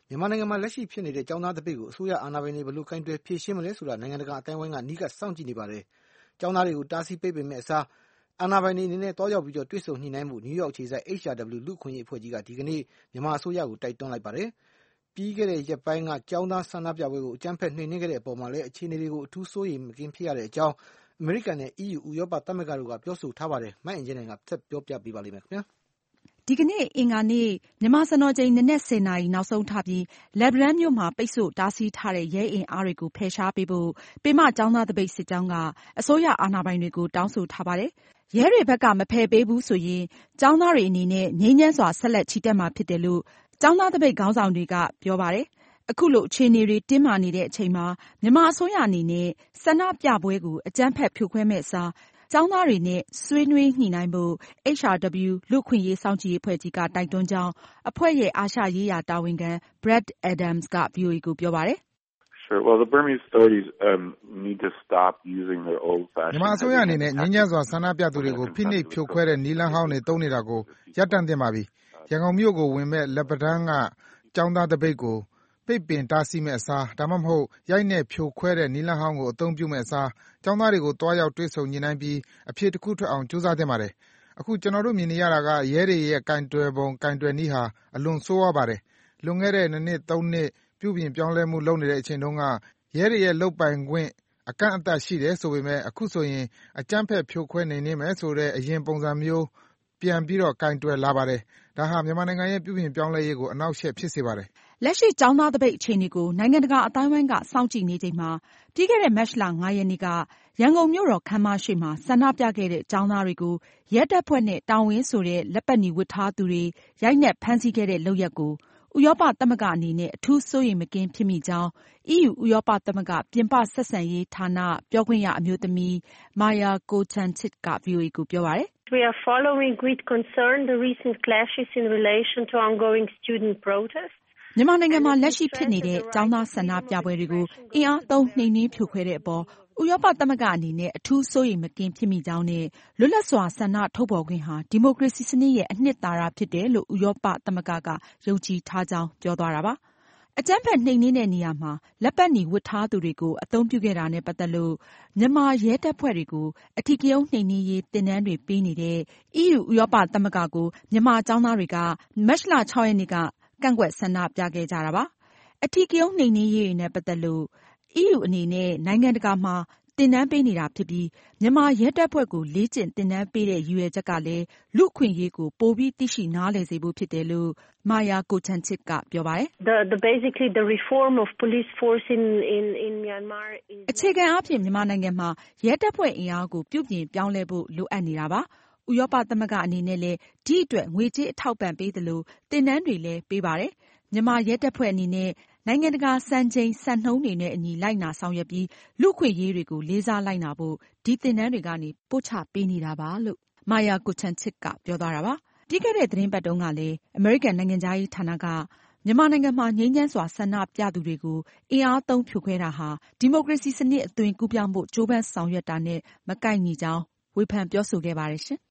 မြန်မာနိုင်ငံမှာလက်ရှိဖြစ်နေတဲ့ကျောင်းသားသပိတ်ကိုအစိုးရအာဏာပိုင်တွေဘယ်လိုကိုင်တွယ်ဖြေရှင်းမလဲဆိုတာနိုင်ငံတကာအတိုင်းအဝိုင်းကအနီးကပ်စောင့်ကြည့်နေပါတယ်။ကျောင်းသားတွေကိုတားဆီးပိတ်ပင်မဲ့အစားအာဏာပိုင်တွေအနေနဲ့သွားရောက်ပြီးတွေ့ဆုံညှိနှိုင်းမှုနယူးယောက်အခြေစိုက် HRW လူ့အခွင့်အရေးအဖွဲ့ကြီးကဒီကနေ့မြန်မာအစိုးရကိုတိုက်တွန်းလိုက်ပါတယ်။ပြီးခဲ့တဲ့ရက်ပိုင်းကကျောင်းသားဆန္ဒပြပွဲကိုအကြမ်းဖက်နှိမ်နင်းခဲ့တဲ့အပေါ်မှာလည်းအခြေအနေတွေကိုအထူးစိုးရိမ်မကင်းဖြစ်ရတဲ့အကြောင်းအမေရိကန်နဲ့ EU ဥရောပသမဂ္ဂတို့ကပြောဆိုထားပါတယ်။မအင်ကြင်းနိုင်ကဆက်ပြောပြပေးပါလိမ့်မယ်ခင်ဗျာ။ဒီကနေ့အင်္ဂါနေ့မြန်မာစံတော်ချိန်နနက်10 နာရီနောက်ဆုံးထားပြီးလက်ဗရန်မြို့မှာပိတ်ဆို့တားဆီးထားတဲ့ရဲအင်အားတွေကိုဖယ်ရှားပေးဖို့ပင်မကျောင်းသားသပိတ်စစ်ကြောင်းကအစိုးရအာဏာပိုင်တွေကိုတောင်းဆိုထားပါတယ်။ရဲတွေဘက်ကမဖယ်ပေးဘူးဆိုရင်ကျောင်းသားတွေအနေနဲ့ငြိမ်းချမ်းစွာဆက်လက်ချီတက်မှာဖြစ်တယ်လို့ကျောင်းသားသပိတ်ခေါင်းဆောင်တွေကပြောပါတယ်။အခုလိုအခြေအနေတွေတင်းမာနေတဲ့အချိန်မှာမြန်မာအစိုးရအနေနဲ့ဆန္ဒပြပွဲကိုအကြမ်းဖက်ဖြိုခွဲမဲ့အစားကျောင်းသားတွေနဲ့ဆွေးနွေးညှိနှိုင်းဖို့ HRW လူ့အခွင့်အရေးစောင့်ကြည့်ရေးအဖွဲ့ကြီးကတိုက်တွန်းကြောင်းအဖွဲ့ရဲ့အာရှရေးရာတာဝန်ခံ Brad Adams က VOA ကိုပြောပါတယ်။ Sure. Well, the Burmese authorities need to stop using their old-fashioned. မြန်မာအစိုးရအနေနဲ့ငြိမ်းချမ်းစွာဆန္ဒပြသူတွေကိုဖိနှိပ်ဖြိုခွဲတဲ့နည်းလမ်းဟောင်းတွေသုံးနေတာကိုရပ်တန့်သင့်ပါပြီ။ရန်ကုန်မြို့ကိုဝင်မဲ့လက်ပတန်းကကျောင်းသားသပိတ်ကိုပိတ်ပင်တားဆီးမဲ့အစားဒါမှမဟုတ်ရိုက်နှက်ဖြိုခွဲတဲ့နည်းလမ်းဟောင်းကိုအသုံးပြုမဲ့အစားကျောင်းသားတွေကိုတွားရောက်တွေ့ဆုံညှိနှိုင်းပြီးအဖြေတစ်ခုထွက်အောင်ကြိုးစားသင့်ပါတယ်။အခုကျွန်တော်တို့မြင်နေရတာကရဲတွေရဲ့ကင်တွယ်ပုံကင်တွယ်နည်းဟာအလွန်ဆိုးဝါးပါတယ်။လွန်ခဲ့တဲ့2 နှစ် 3 နှစ်ပြုပြင်ပြောင်းလဲမှုလုပ်နေတဲ့အချိန်တုန်းကရဲတွေရဲ့လုပ်ပိုင်ခွင့်အကန့်အသတ်ရှိတယ်ဆိုပေမဲ့အခုဆိုရင်အကြမ်းဖက်ဖြိုခွဲနေနေမယ်ဆိုတဲ့အရင်ပုံစံမျိုးပြန်ပြီးကင်တွယ်လာပါတယ်။ဒါဟာမြန်မာနိုင်ငံရဲ့ပြုပြင်ပြောင်းလဲရေးကိုအနှောက်အယှက်ဖြစ်စေပါတယ်။လက်ရှိကျောင်းသားသပိတ်အခြေအနေကိုနိုင်ငံတကာအသိုင်းအဝိုင်းကစောင့်ကြည့်နေချိန်မှာပြီးခဲ့တဲ့မတ်လ 5 ရက်နေ့ကရန်ကုန်မြို့တော်ခန်းမရှေ့မှာဆန္ဒပြခဲ့တဲ့ကျောင်းသားတွေကိုရဲတပ်ဖွဲ့နဲ့တာဝန်ဆိုတဲ့လက်ပတ်နီဝတ်ထားသူတွေရိုက်နှက်ဖမ်းဆီးခဲ့တဲ့လုပ်ရပ်ကိုဥရောပသမဂ္ဂအနေနဲ့အထူးစိုးရိမ်မကင်းဖြစ်မိကြောင်း EU ဥရောပသမဂ္ဂပြင်ပဆက်ဆံရေးဌာနပြောခွင့်ရအမျိုးသမီး Maja Kocijancic က VOA ကိုပြောပါတယ်။ We are following with concern the recent clashes in relation to ongoing student protests. မြန်မာနိုင်ငံမှာလက်ရှိဖြစ်နေတဲ့ကျောင်းသားဆန္ဒပြပွဲတွေကိုအင်အားသုံးနှိမ်နင်းဖြိုခွဲတဲ့အပေါ်ဥရောပသမဂ္ဂအနေနဲ့အထူးစိုးရိမ်မကင်းဖြစ်မိကြောင်းနဲ့လွတ်လပ်စွာဆန္ဒထုတ်ဖော်ခွင့်ဟာဒီမိုကရေစီစနစ်ရဲ့အနှစ်သာရဖြစ်တယ်လို့ဥရောပသမဂ္ဂကယုံကြည်ထားကြောင်းပြောသွားတာပါ။အကြမ်းဖက်နှိမ်နင်းတဲ့နေရာမှာလက်ပတ်နီဝတ်ထားသူတွေကိုအသုံးပြုခဲ့တာနဲ့ပတ်သက်လို့မြန်မာရဲတပ်ဖွဲ့တွေကိုအထီးကရုဏ်းနှိမ်နင်းရေးသင်တန်းတွေပေးနေတဲ့ EU ဥရောပသမဂ္ဂကိုမြန်မာကျောင်းသားတွေကမတ်လ 6 ရက်နေ့ကကန့်ကွက်ဆန္ဒပြခဲ့ကြတာပါ။အထီးကရုဏ်းနှိမ်နင်းရေးနဲ့ပတ်သက်လို့ EU အနေနဲ့နိုင်ငံတကာမှာသင်တန်းပေးနေတာဖြစ်ပြီးမြန်မာရဲတပ်ဖွဲ့ကိုလေ့ကျင့်သင်တန်းပေးတဲ့ရည်ရွယ်ချက်ကလည်းလူ့အခွင့်အရေးကိုပိုပြီးသိရှိနားလည်စေဖို့ဖြစ်တယ်လို့ Maja Kocijancic ကပြောပါတယ်။ The reform of police force in Myanmar is အခြေခံအားဖြင့်မြန်မာနိုင်ငံမှာရဲတပ်ဖွဲ့အင်အားကိုပြုပြင်ပြောင်းလဲဖို့လိုအပ်နေတာပါ။ဥရောပသမဂ္ဂအနေနဲ့လည်းဒီအတွက်ငွေကြေးအထောက်ပံ့ပေးသလိုသင်တန်းတွေလည်းပေးပါတယ်။မြန်မာရဲတပ်ဖွဲ့အနေနဲ့နိုင်ငံတကာစံချိန်စံနှုန်းတွေနဲ့အညီလိုက်နာဆောင်ရွက်ပြီးလူ့အခွင့်အရေးတွေကိုလေးစားလိုက်နာဖို့ဒီသင်တန်းတွေကနေပို့ချပေးနေတာပါလို့ Maja Kocijancic ကပြောသွားတာပါ။ပြီးခဲ့တဲ့သတင်းပတ်တုန်းကလည်းအမေရိကန်နိုင်ငံခြားရေးဌာနကမြန်မာနိုင်ငံမှာငြိမ်းချမ်းစွာဆန္ဒပြသူတွေကိုအင်အားသုံးဖြိုခွဲတာဟာဒီမိုကရေစီစနစ်အသွင်ကူးပြောင်းဖို့ကြိုးပမ်းဆောင်ရွက်တာနဲ့မကိုက်ညီကြောင်းဝေဖန်ပြောဆိုခဲ့ပါတယ်ရှင်။